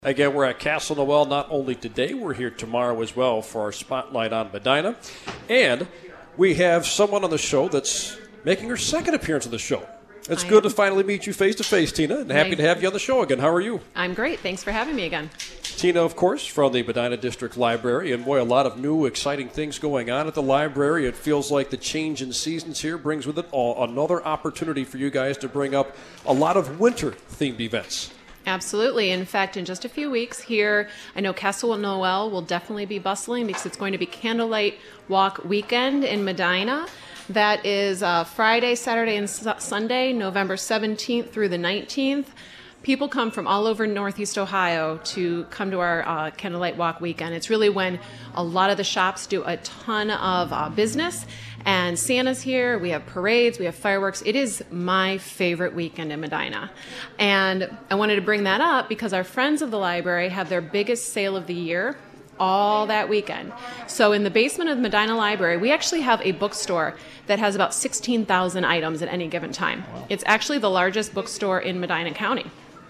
Again, we're at Castle Noel not only today, we're here tomorrow as well for our Spotlight on Medina. And we have someone on the show that's making her second appearance on the show. It's good to finally meet you face-to-face, Tina, and happy to have you on the show again. How are you? I'm great. Thanks for having me again. Tina, of course, from the Medina District Library, and boy, a lot of new, exciting things going on at the library. It feels like the change in seasons here brings with it another opportunity for you guys to bring up a lot of winter-themed events. Absolutely. In fact, in just a few weeks here, I know Castle Noel will definitely be bustling because it's going to be Candlelight Walk Weekend in Medina. That is Friday, Saturday, and Sunday, November 17th through the 19th. People come from all over Northeast Ohio to come to our Candlelight Walk Weekend. It's really when a lot of the shops do a ton of business. And Santa's here, we have parades, we have fireworks. It is my favorite weekend in Medina. And I wanted to bring that up because our friends of the library have their biggest sale of the year all that weekend. So in the basement of the Medina Library, we actually have a bookstore that has about 16,000 items at any given time. Wow. It's actually the largest bookstore in Medina County.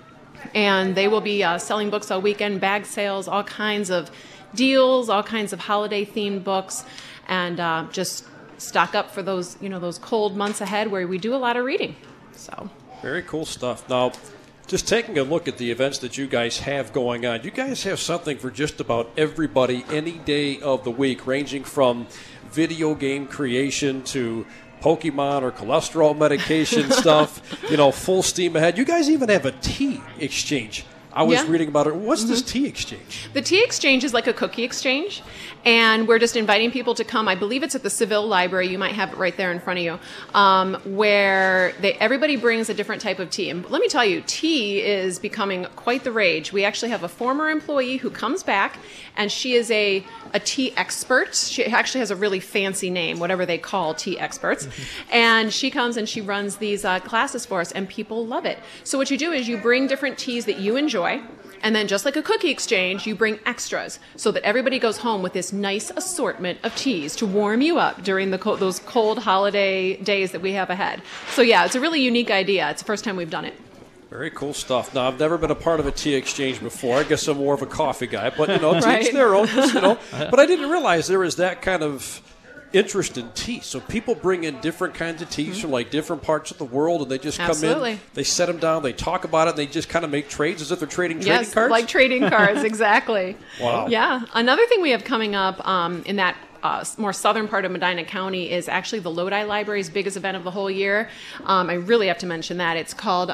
And they will be selling books all weekend, bag sales, all kinds of deals, all kinds of holiday-themed books, and just stock up for those, those cold months ahead where we do a lot of reading. So very cool stuff. Now, just taking a look at the events that you guys have going on, you guys have something for just about everybody any day of the week, ranging from video game creation to Pokemon or cholesterol medication stuff, full steam ahead. You guys even have a tea exchange. I was reading about it. What's this tea exchange? The tea exchange is like a cookie exchange, and we're just inviting people to come. I believe it's at the Seville Library. You might have it right there in front of you, where everybody brings a different type of tea. And let me tell you, tea is becoming quite the rage. We actually have a former employee who comes back, and she is a tea expert. She actually has a really fancy name, whatever they call tea experts. Mm-hmm. And she comes and she runs these classes for us, and people love it. So what you do is you bring different teas that you enjoy, and then just like a cookie exchange, you bring extras so that everybody goes home with this nice assortment of teas to warm you up during those cold holiday days that we have ahead. So yeah, it's a really unique idea. It's the first time we've done it. Very cool stuff. Now, I've never been a part of a tea exchange before. I guess I'm more of a coffee guy, but, right. Teach their own, But I didn't realize there was that kind of interest in tea. So people bring in different kinds of teas from different parts of the world, and they just come in, they set them down, they talk about it, and they just kind of make trades as if they're trading cards? Yes, like trading cards, exactly. Wow. Yeah. Another thing we have coming up in that more southern part of Medina County is actually the Lodi Library's biggest event of the whole year. I really have to mention that. It's called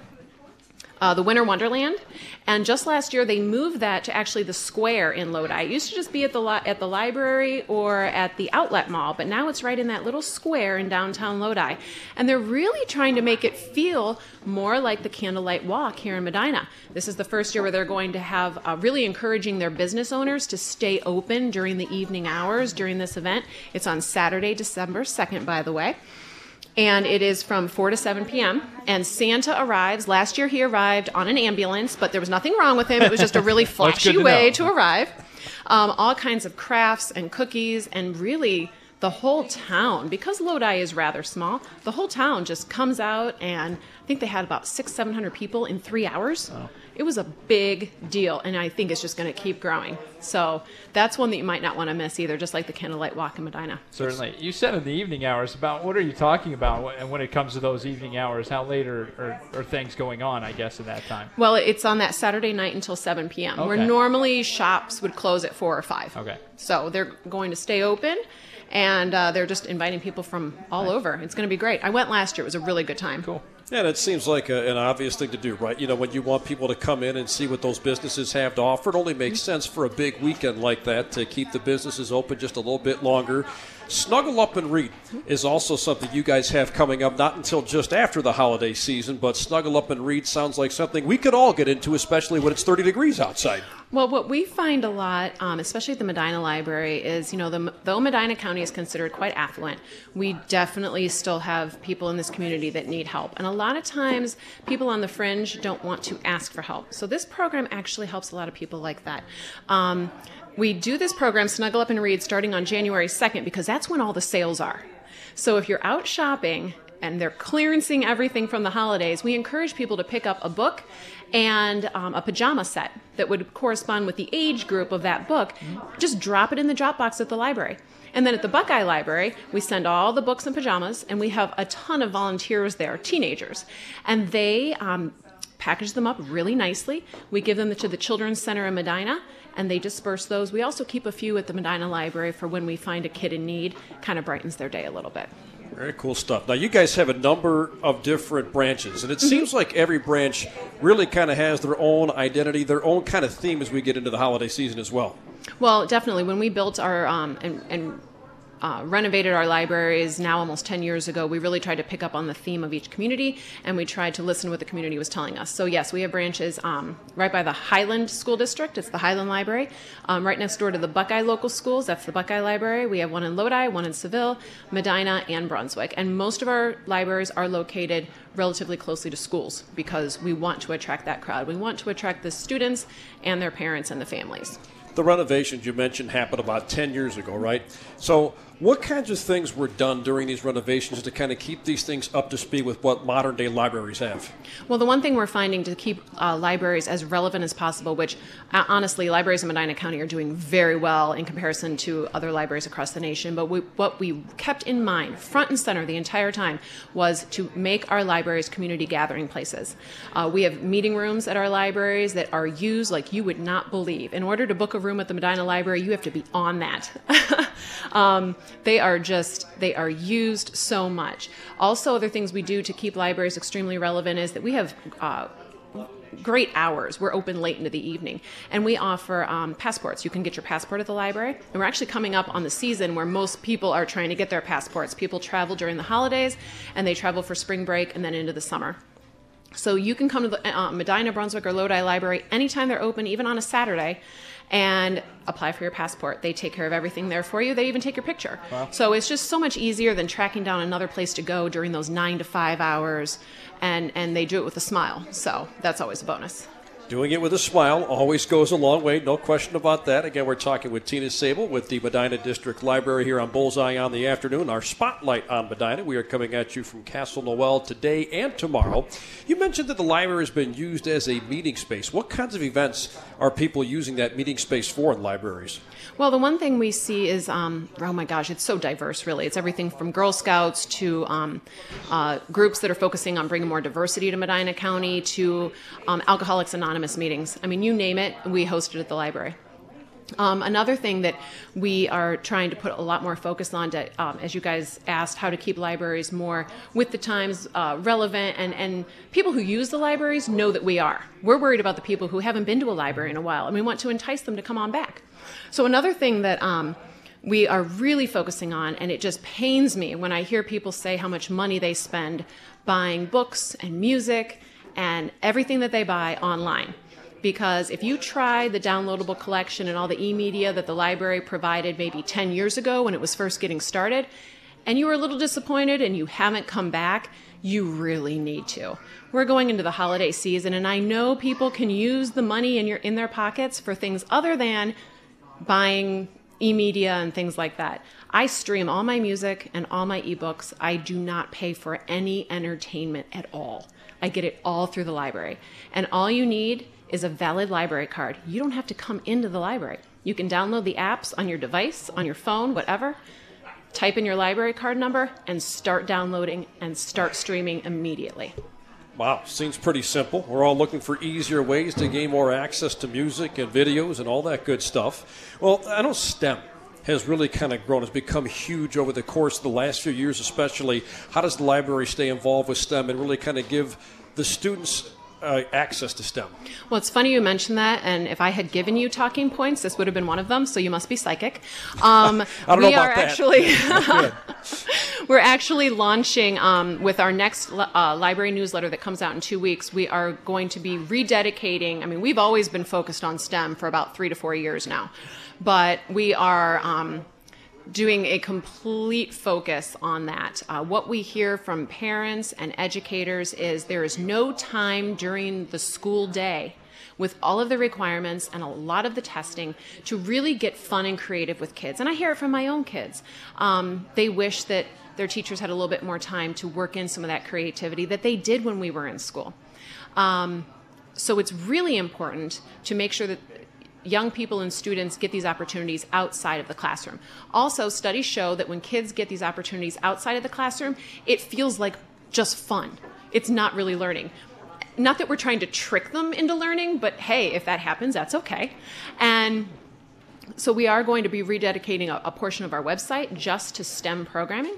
the Winter Wonderland, and just last year they moved that to actually the square in Lodi. It used to just be at the library or at the outlet mall, but now it's right in that little square in downtown Lodi. And they're really trying to make it feel more like the Candlelight Walk here in Medina. This is the first year where they're going to have really encouraging their business owners to stay open during the evening hours during this event. It's on Saturday, December 2nd, by the way. And it is from 4 to 7 p.m. And Santa arrives. Last year he arrived on an ambulance, but there was nothing wrong with him. It was just a really flashy way to arrive. All kinds of crafts and cookies, and really the whole town, because Lodi is rather small, the whole town just comes out, and I think they had about 600-700 people in 3 hours. Wow. It was a big deal, and I think it's just going to keep growing. So that's one that you might not want to miss either, just like the Candlelight Walk in Medina. Certainly. You said in the evening hours, about what are you talking about and when it comes to those evening hours? How late are things going on, I guess, at that time? Well, it's on that Saturday night until 7 p.m., where normally shops would close at 4 or 5. Okay. So they're going to stay open, and they're just inviting people from all over. It's going to be great. I went last year. It was a really good time. Cool. Yeah, and it seems like an obvious thing to do, right? When you want people to come in and see what those businesses have to offer, it only makes sense for a big weekend like that to keep the businesses open just a little bit longer. Snuggle Up and Read is also something you guys have coming up, not until just after the holiday season, but Snuggle Up and Read sounds like something we could all get into, especially when it's 30 degrees outside. Well, what we find a lot, especially at the Medina Library, is, though Medina County is considered quite affluent, we definitely still have people in this community that need help. And a lot of times, people on the fringe don't want to ask for help. So this program actually helps a lot of people like that. We do this program, Snuggle Up and Read, starting on January 2nd, because that's when all the sales are. So if you're out shopping and they're clearancing everything from the holidays, we encourage people to pick up a book and a pajama set that would correspond with the age group of that book. Just drop it in the drop box at the library. And then at the Buckeye Library, we send all the books in pajamas, and we have a ton of volunteers there, teenagers. And they package them up really nicely. We give them to the Children's Center in Medina, and they disperse those. We also keep a few at the Medina Library for when we find a kid in need. Kind of brightens their day a little bit. Very cool stuff. Now, you guys have a number of different branches, and it seems like every branch really kind of has their own identity, their own kind of theme as we get into the holiday season as well. Well, definitely. When we built our renovated our libraries now almost 10 years ago, we really tried to pick up on the theme of each community, and we tried to listen to what the community was telling us. So yes, we have branches right by the Highland School District. It's the Highland Library. Right next door to the Buckeye local schools, that's the Buckeye Library. We have one in Lodi, one in Seville, Medina, and Brunswick. And most of our libraries are located relatively closely to schools because we want to attract that crowd. We want to attract the students and their parents and the families. The renovations you mentioned happened about 10 years ago, right? So what kinds of things were done during these renovations to kind of keep these things up to speed with what modern-day libraries have? Well, the one thing we're finding to keep libraries as relevant as possible, which honestly, libraries in Medina County are doing very well in comparison to other libraries across the nation, but what we kept in mind, front and center the entire time, was to make our libraries community gathering places. We have meeting rooms at our libraries that are used like you would not believe. In order to book a room at the Medina Library, you have to be on that. They are used so much. Also, other things we do to keep libraries extremely relevant is that we have great hours. We're open late into the evening, and we offer passports. You can get your passport at the library, and we're actually coming up on the season where most people are trying to get their passports. People travel during the holidays, and they travel for spring break and then into the summer. So you can come to the Medina, Brunswick, or Lodi Library anytime they're open, even on a Saturday, and apply for your passport. They take care of everything there for you. They even take your picture. Wow. So it's just so much easier than tracking down another place to go during those 9 to 5 hours, and they do it with a smile. So that's always a bonus. Doing it with a smile always goes a long way, no question about that. Again, we're talking with Tina Sable with the Medina District Library here on Bullseye on the Afternoon, our spotlight on Medina. We are coming at you from Castle Noel today and tomorrow. You mentioned that the library has been used as a meeting space. What kinds of events are people using that meeting space for in libraries? Well, the one thing we see is, oh my gosh, it's so diverse, really. It's everything from Girl Scouts to groups that are focusing on bringing more diversity to Medina County to Alcoholics Anonymous meetings. I mean, you name it, we host it at the library. Another thing that we are trying to put a lot more focus on, to, as you guys asked, how to keep libraries more with the times, relevant, and people who use the libraries know that we are. We're worried about the people who haven't been to a library in a while, and we want to entice them to come on back. So another thing that we are really focusing on, and it just pains me when I hear people say how much money they spend buying books and music and everything that they buy online. Because if you try the downloadable collection and all the e-media that the library provided maybe 10 years ago when it was first getting started, and you were a little disappointed and you haven't come back, you really need to. We're going into the holiday season, and I know people can use the money in their pockets for things other than buying e-media and things like that. I stream all my music and all my ebooks. I do not pay for any entertainment at all. I get it all through the library. And all you need is a valid library card. You don't have to come into the library. You can download the apps on your device, on your phone, whatever, type in your library card number, and start downloading and start streaming immediately. Wow, seems pretty simple. We're all looking for easier ways to gain more access to music and videos and all that good stuff. Well, I know STEM has really kind of grown, has become huge over the course of the last few years especially. How does the library stay involved with STEM and really kind of give the students access to STEM? Well, it's funny you mentioned that, and if I had given you talking points, this would have been one of them, so you must be psychic. I don't know about that. We're actually launching with our next library newsletter that comes out in 2 weeks. We are going to be rededicating, I mean, we've always been focused on STEM for about 3 to 4 years now, but we are doing a complete focus on that. What we hear from parents and educators is there is no time during the school day with all of the requirements and a lot of the testing to really get fun and creative with kids. And I hear it from my own kids. They wish that their teachers had a little bit more time to work in some of that creativity that they did when we were in school. So it's really important to make sure that young people and students get these opportunities outside of the classroom. Also, studies show that when kids get these opportunities outside of the classroom, it feels like just fun. It's not really learning. Not that we're trying to trick them into learning, but hey, if that happens, that's okay. And so we are going to be rededicating a portion of our website just to STEM programming.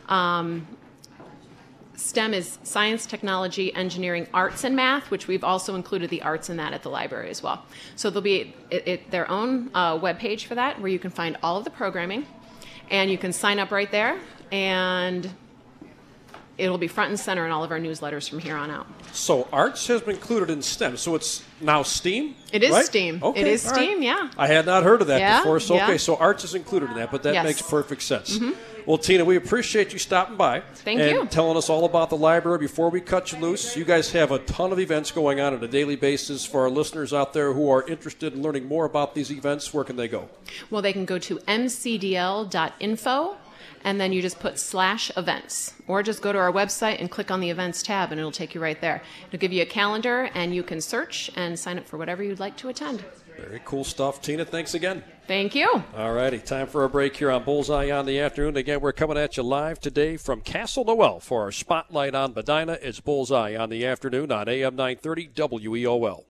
STEM is science, technology, engineering, arts, and math, which we've also included the arts in that at the library as well. So there'll be their own webpage for that where you can find all of the programming, and you can sign up right there, and it'll be front and center in all of our newsletters from here on out. So arts has been included in STEM. So it's now STEAM? It is right? STEAM. Okay, it is all STEAM, right. yeah. I had not heard of that Yeah, before. So, yeah. okay, so arts is included in that, but that Yes. makes perfect sense. Well, Tina, we appreciate you stopping by. Thank and you. telling us all about the library. Before we cut you loose, you guys have a ton of events going on a daily basis. For our listeners out there who are interested in learning more about these events, where can they go? Well, they can go to mcdl.info, and then you just put /events, or just go to our website and click on the events tab, and it'll take you right there. It'll give you a calendar, and you can search and sign up for whatever you'd like to attend. Very cool stuff. Tina, thanks again. Thank you. All righty, time for a break here on Bullseye on the Afternoon. Again, we're coming at you live today from Castle Noel for our Spotlight on Medina. It's Bullseye on the Afternoon on AM 930 WEOL.